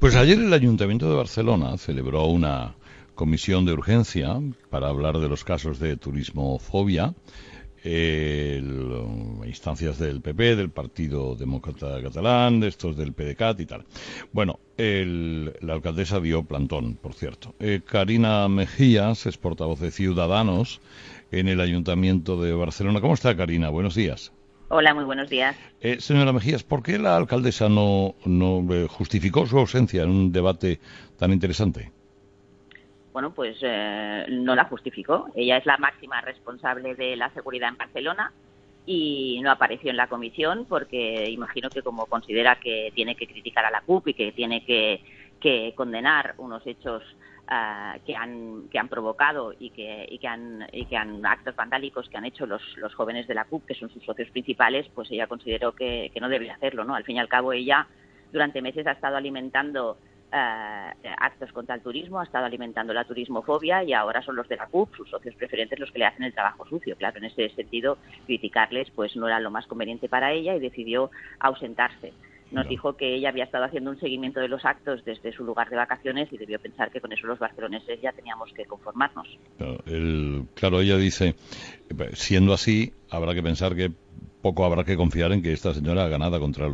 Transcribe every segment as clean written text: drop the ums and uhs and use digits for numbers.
Pues ayer el Ayuntamiento de Barcelona celebró una comisión de urgencia para hablar de los casos de turismofobia, instancias del PP, del Partido Demócrata Catalán, de estos del PDeCAT y tal. Bueno, la alcaldesa dio plantón, por cierto. Carina Mejías es portavoz de Ciudadanos en el Ayuntamiento de Barcelona. ¿Cómo está, Carina? Buenos días. Hola, muy buenos días. Señora Mejías, ¿por qué la alcaldesa no justificó su ausencia en un debate tan interesante? Bueno, pues no la justificó. Ella es la máxima responsable de la seguridad en Barcelona y no apareció en la comisión porque imagino que como considera que tiene que criticar a la CUP y que tiene que condenar unos hechos que han provocado y que han actos vandálicos que han hecho los jóvenes de la CUP, que son sus socios principales, pues ella consideró que no debería hacerlo, ¿no? Al fin y al cabo, ella durante meses ha estado alimentando actos contra el turismo, ha estado alimentando la turismofobia y ahora son los de la CUP, sus socios preferentes, los que le hacen el trabajo sucio. Claro, en ese sentido, criticarles pues no era lo más conveniente para ella y decidió ausentarse. Nos dijo que ella había estado haciendo un seguimiento de los actos desde su lugar de vacaciones y debió pensar que con eso los barceloneses ya teníamos que conformarnos. Claro, ella dice, siendo así, habrá que pensar que poco habrá que confiar en que esta señora haga nada contra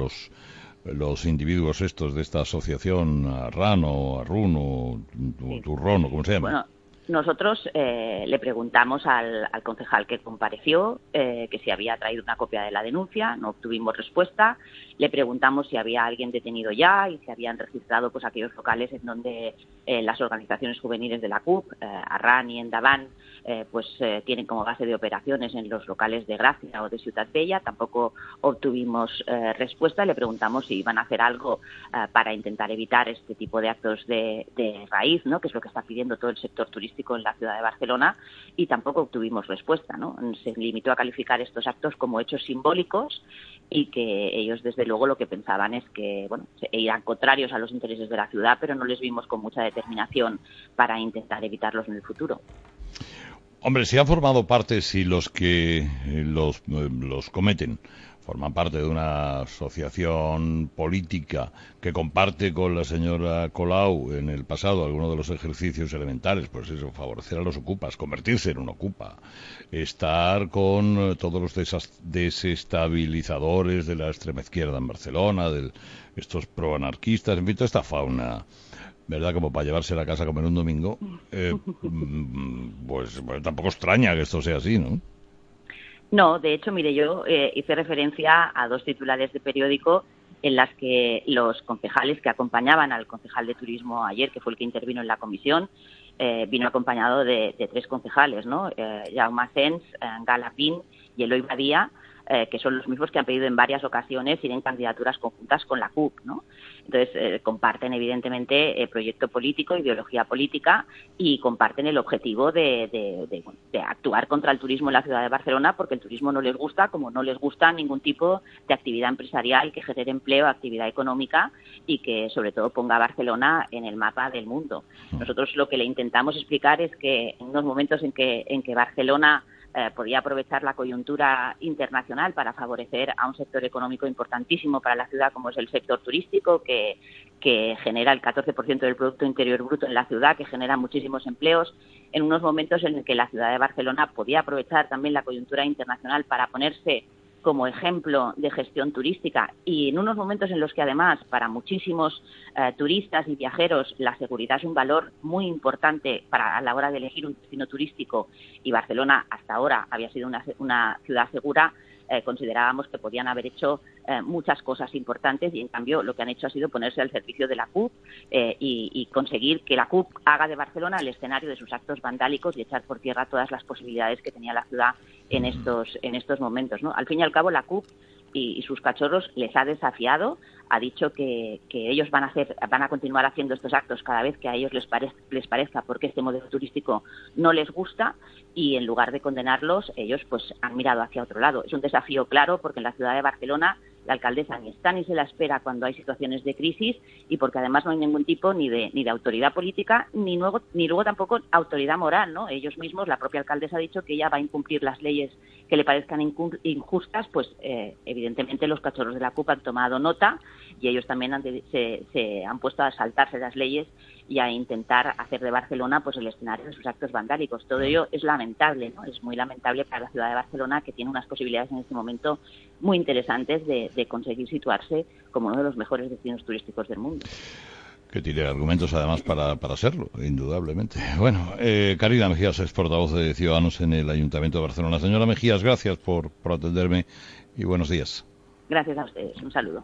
los individuos estos de esta asociación, Arran o Arrun o Turrón o como se llama. Bueno, nosotros le preguntamos al concejal que compareció que si había traído una copia de la denuncia, no obtuvimos respuesta. Le preguntamos si había alguien detenido ya y si habían registrado pues aquellos locales en donde las organizaciones juveniles de la CUP, Arran y Endavant, tienen como base de operaciones en los locales de Gracia o de Ciutat Bella. Tampoco obtuvimos respuesta. Le preguntamos si iban a hacer algo para intentar evitar este tipo de actos de raíz, ¿no? Que es lo que está pidiendo todo el sector turístico en la ciudad de Barcelona, y tampoco obtuvimos respuesta, ¿no? Se limitó a calificar estos actos como hechos simbólicos y que ellos desde luego lo que pensaban es que, bueno, eran contrarios a los intereses de la ciudad, pero no les vimos con mucha determinación para intentar evitarlos en el futuro. Hombre, si han formado parte, si los que los cometen forman parte de una asociación política que comparte con la señora Colau en el pasado algunos de los ejercicios elementales, pues eso, favorecer a los ocupas, convertirse en un ocupa, estar con todos los desestabilizadores de la extrema izquierda en Barcelona, de estos proanarquistas, en fin, toda esta fauna, ¿verdad? Como para llevarse a la casa a comer un domingo, pues tampoco extraña que esto sea así, ¿no? No, de hecho, mire, yo hice referencia a dos titulares de periódico en las que los concejales que acompañaban al concejal de turismo ayer, que fue el que intervino en la comisión, vino acompañado de tres concejales, ¿no? Jaume Sens, Galapín y Eloi Badia, que son los mismos que han pedido en varias ocasiones ir en candidaturas conjuntas con la CUP, ¿no? Entonces, comparten evidentemente proyecto político, ideología política y comparten el objetivo de actuar contra el turismo en la ciudad de Barcelona, porque el turismo no les gusta, como no les gusta ningún tipo de actividad empresarial que genere empleo, actividad económica y que sobre todo ponga a Barcelona en el mapa del mundo. Nosotros lo que le intentamos explicar es que en unos momentos en que Barcelona podía aprovechar la coyuntura internacional para favorecer a un sector económico importantísimo para la ciudad como es el sector turístico, que genera el 14% del Producto Interior Bruto en la ciudad, que genera muchísimos empleos, en unos momentos en que la ciudad de Barcelona podía aprovechar también la coyuntura internacional para ponerse como ejemplo de gestión turística y en unos momentos en los que además para muchísimos turistas y viajeros la seguridad es un valor muy importante a la hora de elegir un destino turístico y Barcelona hasta ahora había sido una ciudad segura, considerábamos que podían haber hecho muchas cosas importantes y en cambio lo que han hecho ha sido ponerse al servicio de la CUP y conseguir que la CUP haga de Barcelona el escenario de sus actos vandálicos y echar por tierra todas las posibilidades que tenía la ciudad en estos momentos, ¿no? Al fin y al cabo la CUP y sus cachorros les ha desafiado, ha dicho que ellos van a continuar haciendo estos actos cada vez que a ellos les parezca porque este modelo turístico no les gusta y en lugar de condenarlos ellos pues han mirado hacia otro lado. Es un desafío claro porque en la ciudad de Barcelona la alcaldesa ni está ni se la espera cuando hay situaciones de crisis, y porque además no hay ningún tipo ni de autoridad política ni luego tampoco autoridad moral, ¿no? Ellos mismos, la propia alcaldesa ha dicho que ella va a incumplir las leyes que le parezcan injustas. Pues evidentemente los cachorros de la CUP han tomado nota, y ellos también se han puesto a saltarse las leyes y a intentar hacer de Barcelona pues el escenario de sus actos vandálicos. Todo ello es lamentable, ¿no? Es muy lamentable para la ciudad de Barcelona, que tiene unas posibilidades en este momento muy interesantes de conseguir situarse como uno de los mejores destinos turísticos del mundo. Que tiene argumentos además para serlo, indudablemente. Bueno, Carina Mejías es portavoz de Ciudadanos en el Ayuntamiento de Barcelona. Señora Mejías, gracias por atenderme y buenos días. Gracias a ustedes. Un saludo.